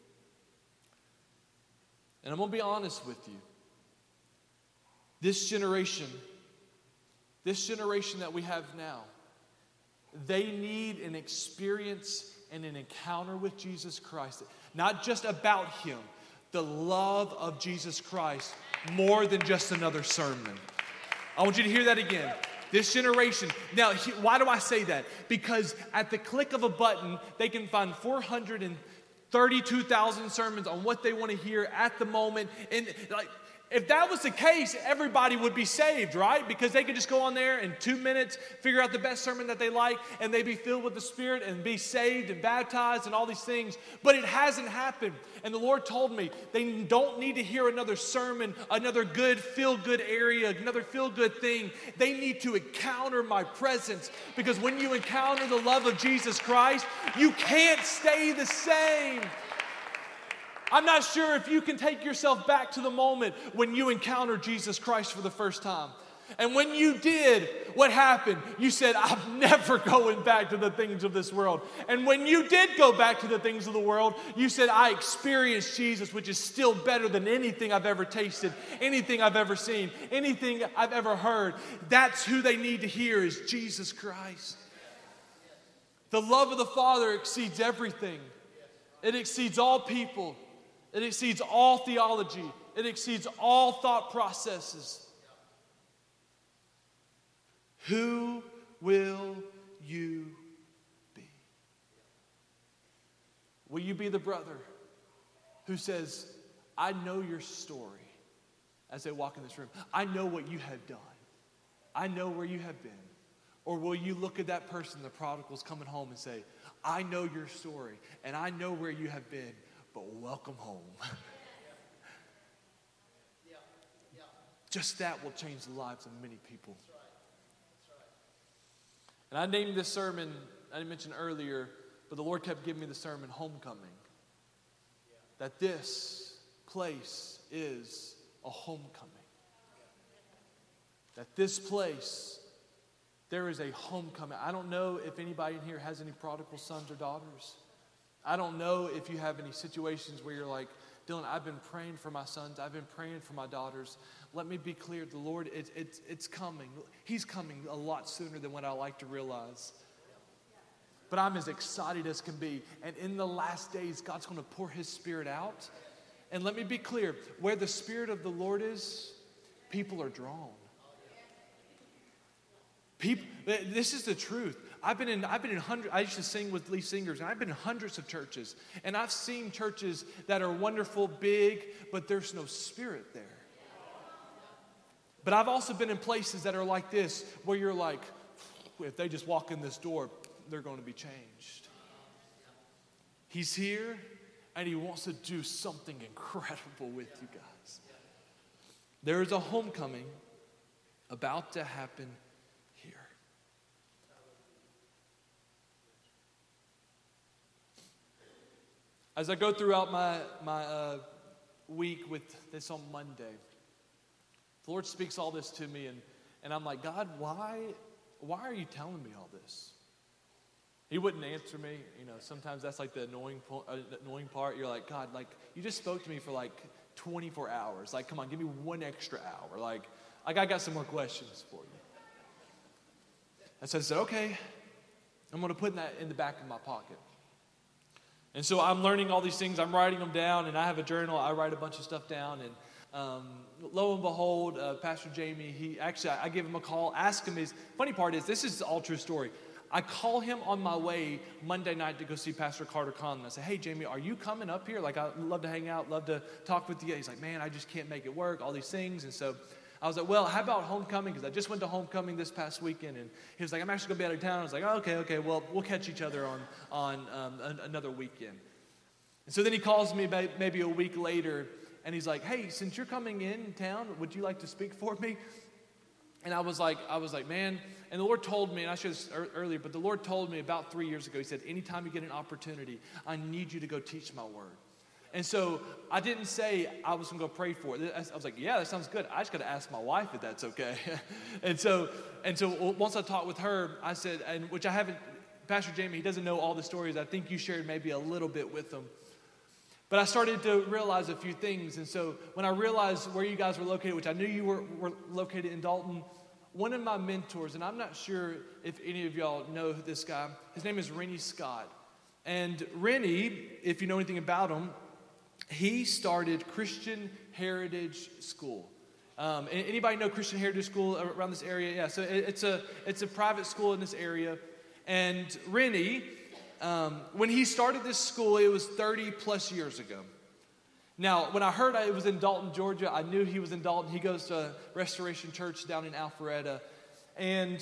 And I'm going to be honest with you. This generation, this generation that we have now, they need an experience and an encounter with Jesus Christ. Not just about Him, the love of Jesus Christ, more than just another sermon. I want you to hear that again. This generation. Now, why do I say that? Because at the click of a button, they can find four hundred thirty-two thousand sermons on what they want to hear at the moment. And like, if that was the case, everybody would be saved, right? Because they could just go on there in two minutes, figure out the best sermon that they like, and they'd be filled with the Spirit and be saved and baptized and all these things. But it hasn't happened. And the Lord told me they don't need to hear another sermon, another good, feel-good area, another feel-good thing. They need to encounter my presence. Because when you encounter the love of Jesus Christ, you can't stay the same. I'm not sure if you can take yourself back to the moment when you encountered Jesus Christ for the first time. And when you did, what happened? You said, I'm never going back to the things of this world. And when you did go back to the things of the world, you said, I experienced Jesus, which is still better than anything I've ever tasted, anything I've ever seen, anything I've ever heard. That's who they need to hear, is Jesus Christ. The love of the Father exceeds everything. It exceeds all people. It exceeds all theology. It exceeds all thought processes. Who will you be? Will you be the brother who says, I know your story as they walk in this room. I know what you have done. I know where you have been. Or will you look at that person, the prodigal's coming home, and say, I know your story and I know where you have been, but welcome home. Just that will change the lives of many people. And I named this sermon, I didn't mention earlier, but the Lord kept giving me the sermon, Homecoming. That this place is a homecoming. That this place, there is a homecoming. I don't know if anybody in here has any prodigal sons or daughters. I don't know if you have any situations where you're like, Dylan, I've been praying for my sons. I've been praying for my daughters. Let me be clear. The Lord, it, it, it's coming. He's coming a lot sooner than what I like to realize. But I'm as excited as can be. And in the last days, God's going to pour His Spirit out. And let me be clear. Where the Spirit of the Lord is, people are drawn. People, this is the truth. I've been in, I've been in hundreds, I used to sing with lead singers, and I've been in hundreds of churches. And I've seen churches that are wonderful, big, but there's no Spirit there. But I've also been in places that are like this, where you're like, if they just walk in this door, they're going to be changed. He's here, and He wants to do something incredible with you guys. There is a homecoming about to happen here. As I go throughout my, my uh, week with this on Monday, the Lord speaks all this to me, and, and I'm like, God, why, why are you telling me all this? He wouldn't answer me. You know, sometimes that's like the annoying, po- uh, annoying part. You're like, God, like, you just spoke to me for like twenty-four hours. Like, come on, give me one extra hour. Like, like I got some more questions for you. And so I said, okay, I'm going to put that in the back of my pocket. And so I'm learning all these things. I'm writing them down, and I have a journal. I write a bunch of stuff down, and um, lo and behold, uh, Pastor Jamie, he actually, I, I give him a call, ask him his, funny part is, this is all true story. I call him on my way Monday night to go see Pastor Carter Conlon. I say, hey, Jamie, are you coming up here? Like, I'd love to hang out, love to talk with you. He's like, man, I just can't make it work, all these things. And so I was like, well, how about homecoming? Because I just went to homecoming this past weekend. And he was like, I'm actually going to be out of town. I was like, oh, okay, okay, well, we'll catch each other on, on um, an, another weekend. And so then he calls me maybe a week later, and he's like, hey, since you're coming in town, would you like to speak for me? And I was like, I was like, man, and the Lord told me, and I shared this earlier, but the Lord told me about three years ago, he said, anytime you get an opportunity, I need you to go teach my word. And so I didn't say I was going to go pray for it. I was like, yeah, that sounds good. I just got to ask my wife if that's okay. and so and so once I talked with her, I said, and which I haven't, Pastor Jamie, he doesn't know all the stories. I think you shared maybe a little bit with him. But I started to realize a few things. And so when I realized where you guys were located, which I knew you were, were located in Dalton, one of my mentors, and I'm not sure if any of y'all know this guy, his name is Rennie Scott. And Rennie, if you know anything about him, he started Christian Heritage School. Um, anybody know Christian Heritage School around this area? Yeah, so it's a it's a private school in this area. And Rennie, um, when he started this school, it was thirty plus years ago. Now, when I heard it was in Dalton, Georgia, I knew he was in Dalton. He goes to Restoration Church down in Alpharetta. And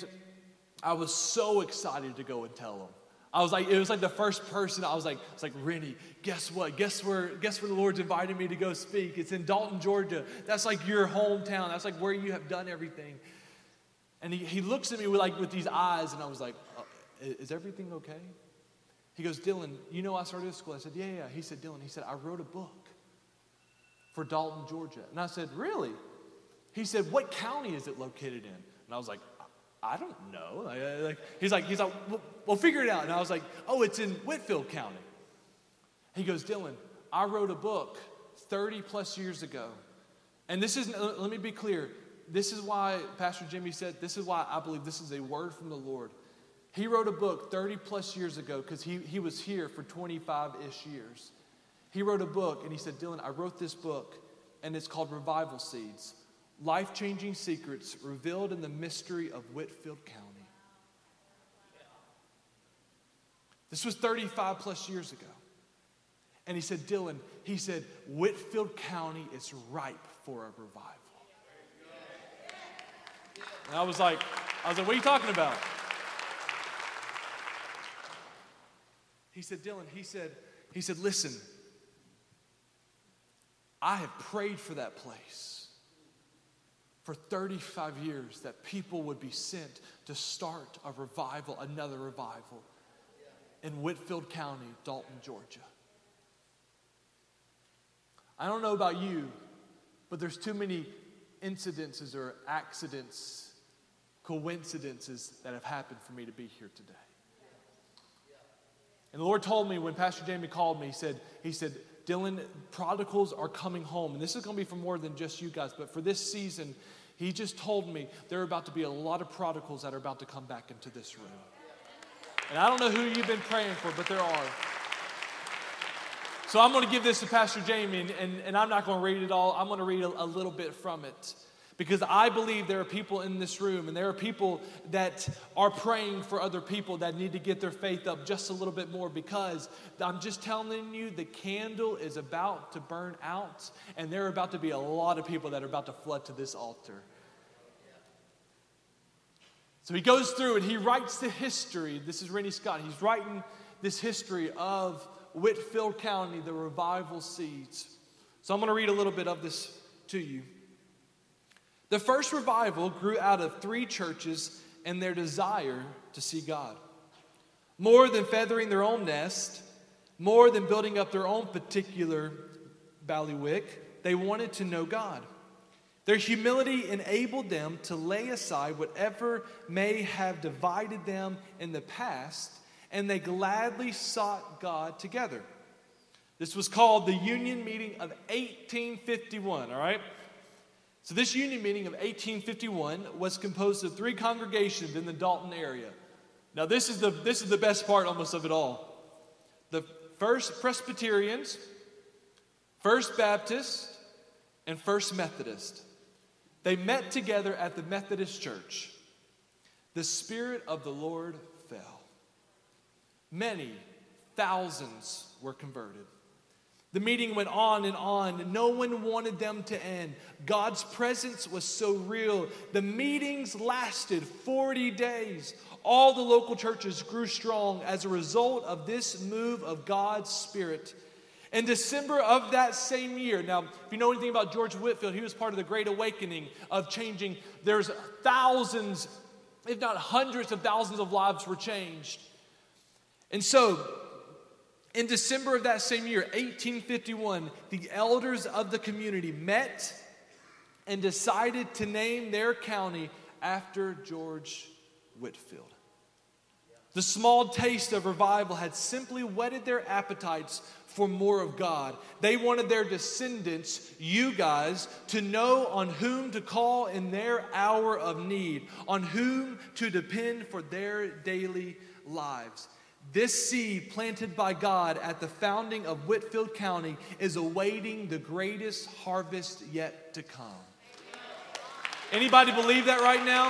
I was so excited to go and tell him. I was like, it was like the first person, I was like, it's like, Rennie, guess what? Guess where, guess where the Lord's invited me to go speak? It's in Dalton, Georgia. That's like your hometown. That's like where you have done everything. And he, he looks at me with like with these eyes, and I was like, uh, is everything okay? He goes, Dylan, you know I started this school. I said, yeah, yeah. He said, Dylan, he said, I wrote a book for Dalton, Georgia. And I said, really? He said, what county is it located in? And I was like, I don't know. Like, like, he's like, he's like, we'll, we'll figure it out. And I was like, oh, it's in Whitfield County. He goes, Dylan, I wrote a book thirty plus years ago. And this is, let me be clear. This is why Pastor Jimmy said, this is why I believe this is a word from the Lord. He wrote a book thirty plus years ago because he, he was here for twenty-five-ish years. He wrote a book, and he said, Dylan, I wrote this book, and it's called Revival Seeds, Life-Changing Secrets Revealed in the Mystery of Whitfield County. This was thirty-five plus years ago. And he said, Dylan, he said, Whitfield County is ripe for a revival. And I was like, I was like, what are you talking about? He said, Dylan, he said, he said, listen, I have prayed for that place for thirty-five years, that people would be sent to start a revival, another revival in Whitfield County, Dalton, Georgia. I don't know about you, but there's too many incidences or accidents, coincidences that have happened for me to be here today. And the Lord told me when Pastor Jamie called me, he said, he said, Dylan, prodigals are coming home. And this is going to be for more than just you guys, but for this season, he just told me there are about to be a lot of prodigals that are about to come back into this room. And I don't know who you've been praying for, but there are. So I'm going to give this to Pastor Jamie, and, and, and I'm not going to read it all. I'm going to read a, a little bit from it. Because I believe there are people in this room, and there are people that are praying for other people that need to get their faith up just a little bit more, because I'm just telling you, the candle is about to burn out, and there are about to be a lot of people that are about to flood to this altar. So he goes through and he writes the history. This is Rennie Scott. He's writing this history of Whitfield County, the revival seeds. So I'm going to read a little bit of this to you. The first revival grew out of three churches and their desire to see God. More than feathering their own nest, more than building up their own particular bailiwick, they wanted to know God. Their humility enabled them to lay aside whatever may have divided them in the past, and they gladly sought God together. This was called the Union Meeting of eighteen fifty-one, all right? So this Union Meeting of eighteen fifty-one was composed of three congregations in the Dalton area. Now this is the, this is the best part almost of it all. The First Presbyterians, First Baptist, and First Methodist. They met together at the Methodist Church. The Spirit of the Lord fell. Many thousands were converted. The meeting went on and on, and no one wanted them to end. God's presence was so real. The meetings lasted forty days. All the local churches grew strong as a result of this move of God's Spirit. In December of that same year, now, if you know anything about George Whitefield, he was part of the Great Awakening of changing. There's thousands, if not hundreds of thousands of lives were changed. And so, in December of that same year, eighteen fifty-one, the elders of the community met and decided to name their county after George Whitefield. The small taste of revival had simply whetted their appetites for more of God. They wanted their descendants, you guys, to know on whom to call in their hour of need, on whom to depend for their daily lives. This seed planted by God at the founding of Whitefield County is awaiting the greatest harvest yet to come. Anybody believe that right now?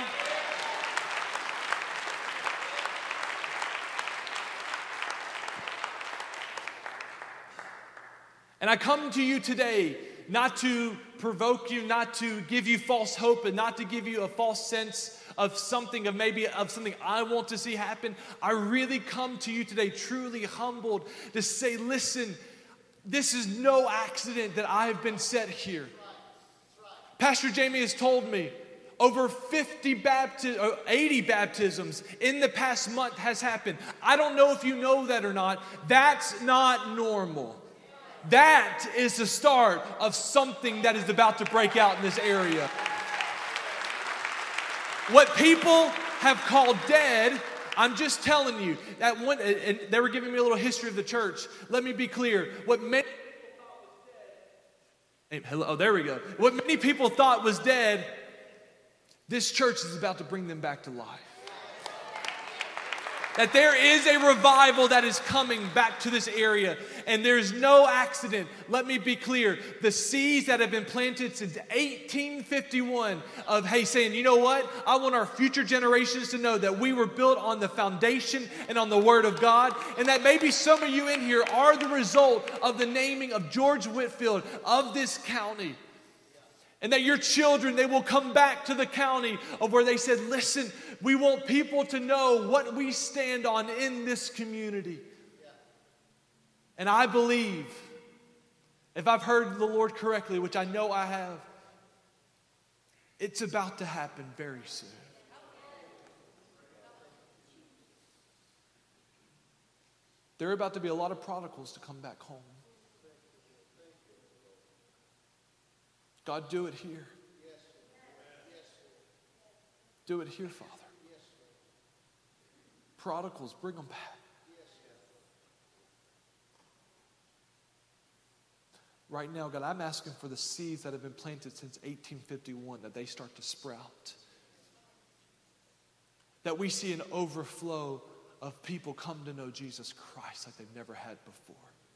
And I come to you today not to provoke you, not to give you false hope, and not to give you a false sense of something, of maybe of something I want to see happen. I really come to you today truly humbled to say, listen, this is no accident that I have been set here. Pastor Jamie has told me over fifty bapti- or eighty baptisms in the past month has happened. I don't know if you know that or not. That's not normal. That is the start of something that is about to break out in this area. What people have called dead, I'm just telling you, that one, and they were giving me a little history of the church. Let me be clear. What many people thought was dead, hello, oh, there we go. What many people thought was dead, this church is about to bring them back to life. That there is a revival that is coming back to this area. And there's no accident. Let me be clear. The seeds that have been planted since eighteen fifty-one of, hey, saying, you know what? I want our future generations to know that we were built on the foundation and on the Word of God. And that maybe some of you in here are the result of the naming of George Whitefield of this county. And that your children, they will come back to the county of where they said, listen, we want people to know what we stand on in this community. And I believe, if I've heard the Lord correctly, which I know I have, it's about to happen very soon. There are about to be a lot of prodigals to come back home. God, do it here. Do it here, Father. Prodigals, bring them back. Right now, God, I'm asking for the seeds that have been planted since eighteen fifty-one, that they start to sprout. That we see an overflow of people come to know Jesus Christ like they've never had before.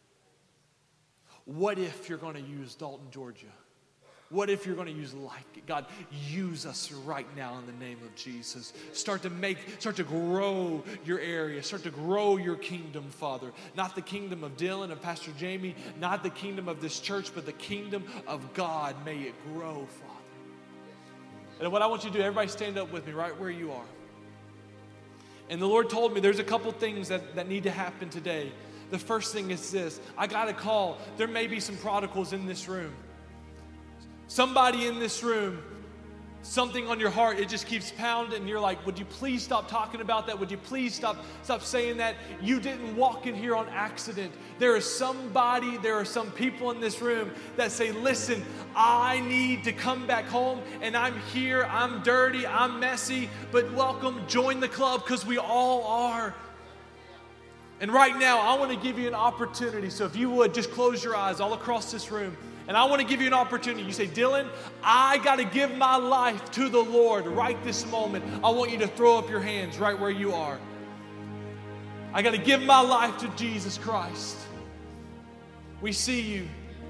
What if you're going to use Dalton, Georgia? What if you're going to use Life? God, use us right now in the name of Jesus. Start to make, start to grow your area. Start to grow your kingdom, Father. Not the kingdom of Dylan and Pastor Jamie, not the kingdom of this church, but the kingdom of God. May it grow, Father. And what I want you to do, everybody stand up with me right where you are. And the Lord told me there's a couple things that, that need to happen today. The first thing is this. I got a call. There may be some prodigals in this room. Somebody in this room, something on your heart, it just keeps pounding, and you're like, would you please stop talking about that? Would you please stop, stop saying that? You didn't walk in here on accident. There is somebody, there are some people in this room that say, listen, I need to come back home, and I'm here, I'm dirty, I'm messy, but welcome, join the club, because we all are. And right now, I want to give you an opportunity. So if you would, just close your eyes all across this room. And I want to give you an opportunity. You say, Dylan, I got to give my life to the Lord right this moment. I want you to throw up your hands right where you are. I got to give my life to Jesus Christ. We see you.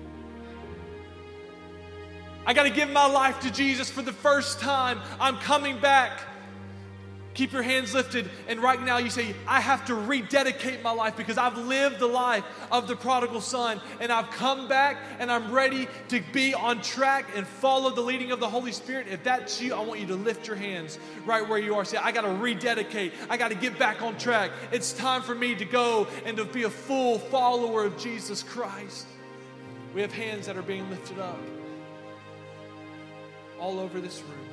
I got to give my life to Jesus for the first time. I'm coming back. Keep your hands lifted, and right now you say, I have to rededicate my life because I've lived the life of the prodigal son, and I've come back, and I'm ready to be on track and follow the leading of the Holy Spirit. If that's you, I want you to lift your hands right where you are. Say, I got to rededicate. I got to get back on track. It's time for me to go and to be a full follower of Jesus Christ. We have hands that are being lifted up all over this room.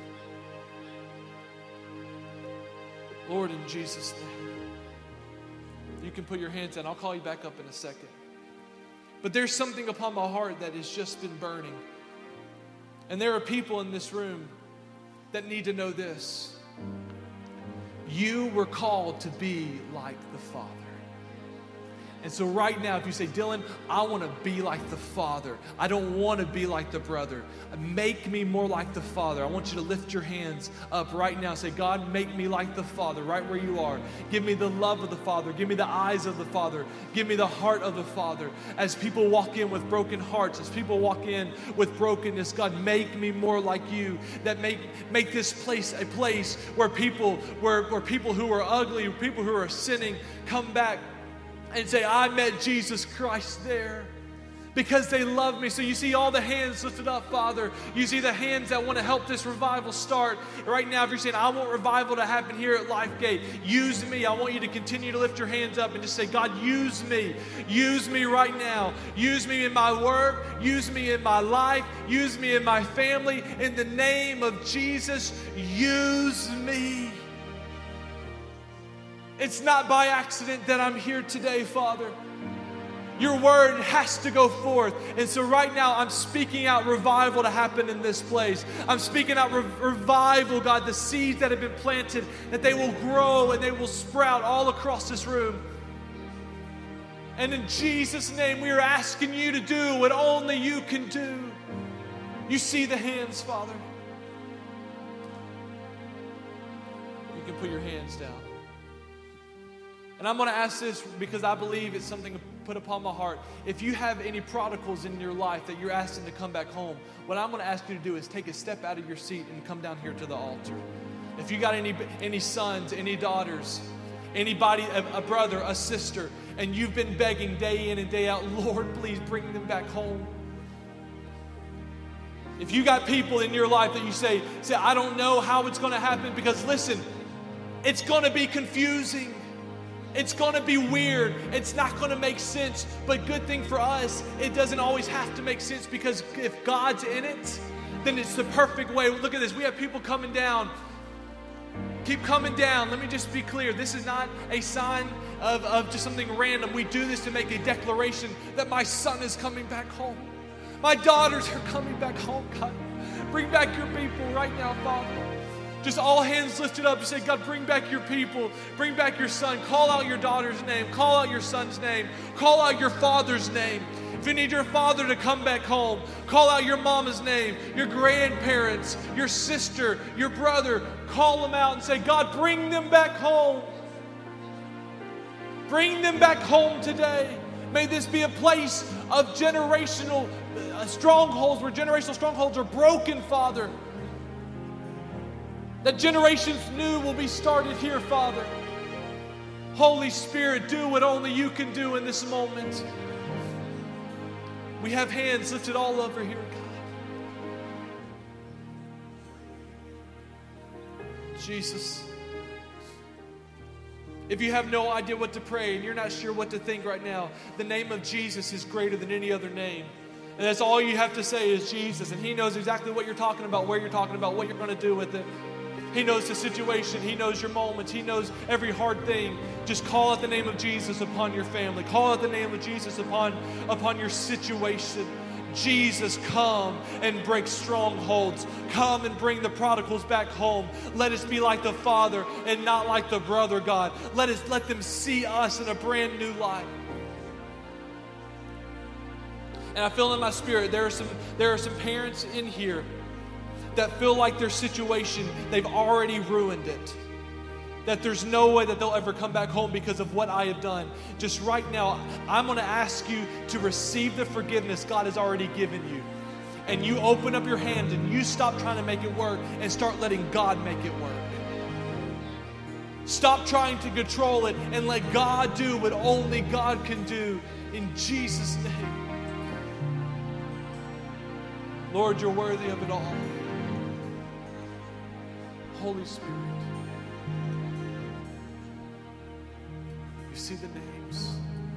Lord, in Jesus' name, you can put your hands down. I'll call you back up in a second. But there's something upon my heart that has just been burning. And there are people in this room that need to know this. You were called to be like the Father. And so right now, if you say, Dylan, I want to be like the Father. I don't want to be like the brother. Make me more like the Father. I want you to lift your hands up right now. Say, God, make me like the Father right where you are. Give me the love of the Father. Give me the eyes of the Father. Give me the heart of the Father. As people walk in with broken hearts, as people walk in with brokenness, God, make me more like you. That make, make this place a place where people, where, where people who are ugly, people who are sinning, come back and say, I met Jesus Christ there because they love me. So you see all the hands lifted up, Father. You see the hands that want to help this revival start. Right now, if you're saying, I want revival to happen here at LifeGate, use me. I want you to continue to lift your hands up and just say, God, use me. Use me right now. Use me in my work. Use me in my life. Use me in my family. In the name of Jesus, use me. It's not by accident that I'm here today, Father. Your word has to go forth. And so right now, I'm speaking out revival to happen in this place. I'm speaking out re- revival, God, the seeds that have been planted, that they will grow and they will sprout all across this room. And in Jesus' name, we are asking you to do what only you can do. You see the hands, Father. You can put your hands down. And I'm going to ask this because I believe it's something put upon my heart. If you have any prodigals in your life that you're asking to come back home, what I'm going to ask you to do is take a step out of your seat and come down here to the altar. If you got any any sons, any daughters, anybody, a, a brother, a sister, and you've been begging day in and day out, Lord, please bring them back home. If you got people in your life that you say, say, I don't know how it's going to happen, because listen, it's going to be confusing. It's going to be weird. It's not going to make sense. But good thing for us, it doesn't always have to make sense, because if God's in it, then it's the perfect way. Look at this. We have people coming down. Keep coming down. Let me just be clear. This is not a sign of, of just something random. We do this to make a declaration that my son is coming back home. My daughters are coming back home, God. Bring back your people right now, Father. Just all hands lifted up. You say, God, bring back your people. Bring back your son. Call out your daughter's name. Call out your son's name. Call out your father's name. If you need your father to come back home, call out your mama's name, your grandparents, your sister, your brother. Call them out and say, God, bring them back home. Bring them back home today. May this be a place of generational uh, strongholds, where generational strongholds are broken, Father. That generations new will be started here, Father. Holy Spirit, do what only you can do in this moment. We have hands lifted all over here, God. Jesus. If you have no idea what to pray and you're not sure what to think right now, the name of Jesus is greater than any other name. And that's all you have to say is Jesus. And He knows exactly what you're talking about, where you're talking about, what you're going to do with it. He knows the situation. He knows your moments. He knows every hard thing. Just call out the name of Jesus upon your family. Call out the name of Jesus upon, upon your situation. Jesus, come and break strongholds. Come and bring the prodigals back home. Let us be like the Father and not like the brother, God. Let us let them see us in a brand new light. And I feel in my spirit there are some there are some parents in here that feel like their situation, they've already ruined it. That there's no way that they'll ever come back home because of what I have done. Just right now, I'm going to ask you to receive the forgiveness God has already given you. And you open up your hand and you stop trying to make it work and start letting God make it work. Stop trying to control it and let God do what only God can do in Jesus' name. Lord, you're worthy of it all. Holy Spirit, you see the names.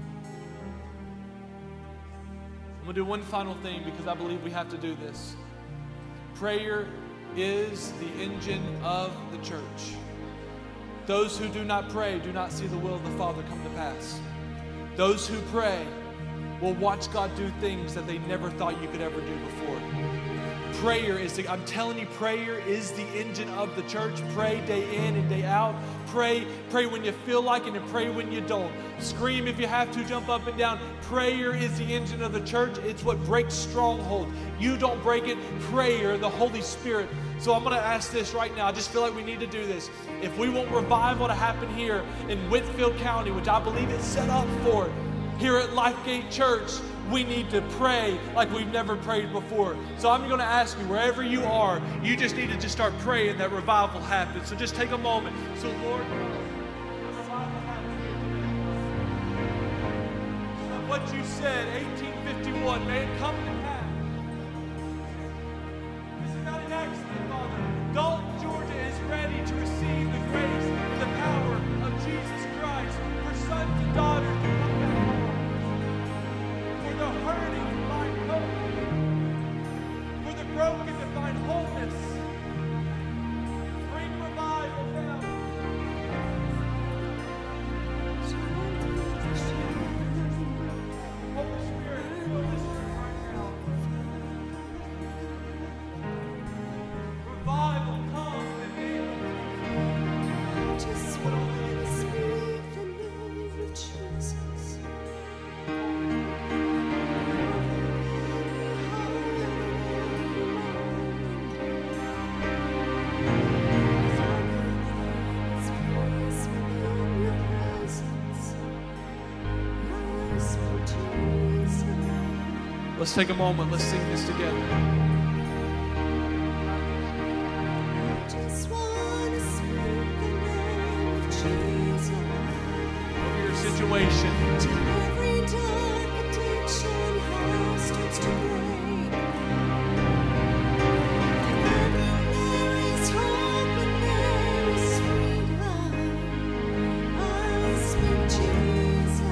I'm going to do one final thing because I believe we have to do this. Prayer is the engine of the church. Those who do not pray do not see the will of the Father come to pass. Those who pray will watch God do things that they never thought you could ever do before. Prayer is, the, I'm telling you, prayer is the engine of the church. Pray day in and day out. Pray, pray when you feel like it and pray when you don't. Scream if you have to, jump up and down. Prayer is the engine of the church. It's what breaks strongholds. You don't break it. Prayer, the Holy Spirit. So I'm going to ask this right now. I just feel like we need to do this. If we want revival to happen here in Whitfield County, which I believe it's set up for, here at LifeGate Church, we need to pray like we've never prayed before. So I'm going to ask you, wherever you are, you just need to just start praying that revival happens. So just take a moment. So Lord, revival happen here. What you said, eighteen fifty-one, may it come to pass. This is not an accident, Father. Dalton, Georgia is ready to receive the grace and the power of Jesus Christ for sons and daughters to come back home. For the hurting to find hope. For the broken to find wholeness. Bring revival down. Holy Spirit, fill this room right now. Revival come in the name of Jesus. Just want to speak the name of Jesus. Let's take a moment. Let's sing this together. Just want to speak the name of Jesus. Over your situation. Till every dark addiction house starts to break. And there is hope and there is freedom. I speak Jesus.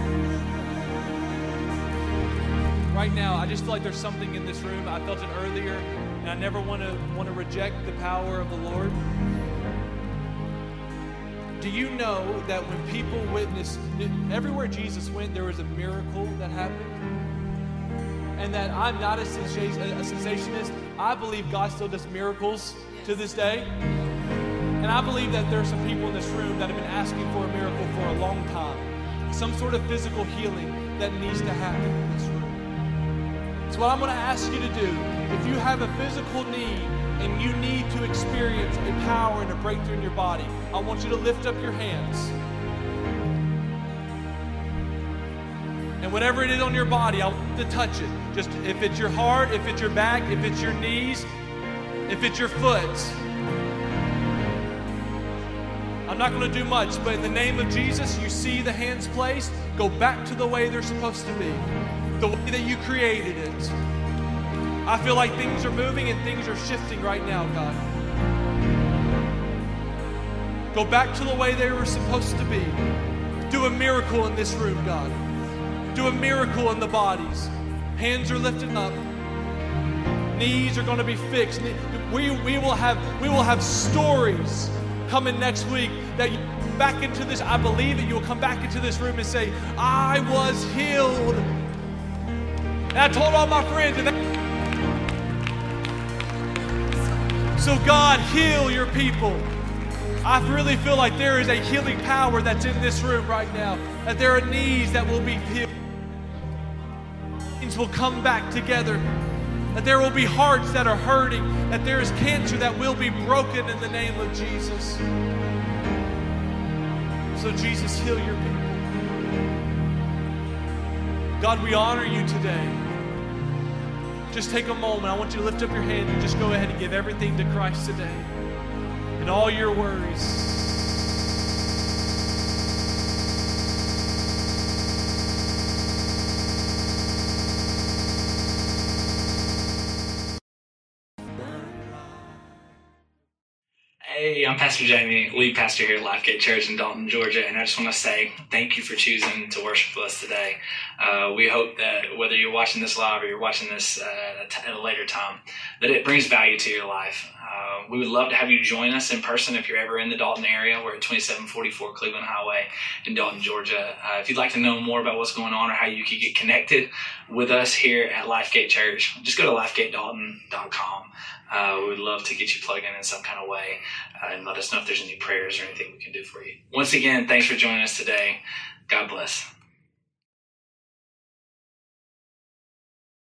Right now, I just feel like there's something in this room. I felt it earlier, and I never want to want to reject the power of the Lord. Do you know that when people witness, everywhere Jesus went, there was a miracle that happened? And that I'm not a, sensa- a sensationist. I believe God still does miracles to this day. And I believe that there are some people in this room that have been asking for a miracle for a long time. Some sort of physical healing that needs to happen in this room. So what I'm going to ask you to do, if you have a physical need and you need to experience a power and a breakthrough in your body, I want you to lift up your hands. And whatever it is on your body, I want you to touch it. Just if it's your heart, if it's your back, if it's your knees, if it's your foot. I'm not going to do much, but in the name of Jesus, you see the hands placed, go back to the way they're supposed to be. The way that you created it. I feel like things are moving and things are shifting right now, God. Go back to the way they were supposed to be. Do a miracle in this room, God. Do a miracle in the bodies. Hands are lifted up. Knees are going to be fixed. We, we, will have, we will have stories coming next week that you back into this. I believe that you will come back into this room and say, I was healed. And I told all my friends. And they, so God, heal your people. I really feel like there is a healing power that's in this room right now. That there are knees that will be healed. Things will come back together. That there will be hearts that are hurting. That there is cancer that will be broken in the name of Jesus. So Jesus, heal your people. God, we honor you today. Just take a moment. I want you to lift up your hand and just go ahead and give everything to Christ today. And all your worries. Hey, I'm Pastor Jamie, lead pastor here at Lifegate Church in Dalton, Georgia, and I just want to say thank you for choosing to worship with us today. Uh, we hope that whether you're watching this live or you're watching this uh, at a later time, that it brings value to your life. Uh, we would love to have you join us in person if you're ever in the Dalton area. We're at twenty-seven forty-four Cleveland Highway in Dalton, Georgia. Uh, if you'd like to know more about what's going on or how you can get connected with us here at Lifegate Church, just go to lifegate dalton dot com. Uh, we would love to get you plugged in in some kind of way uh, and let us know if there's any prayers or anything we can do for you. Once again, thanks for joining us today. God bless.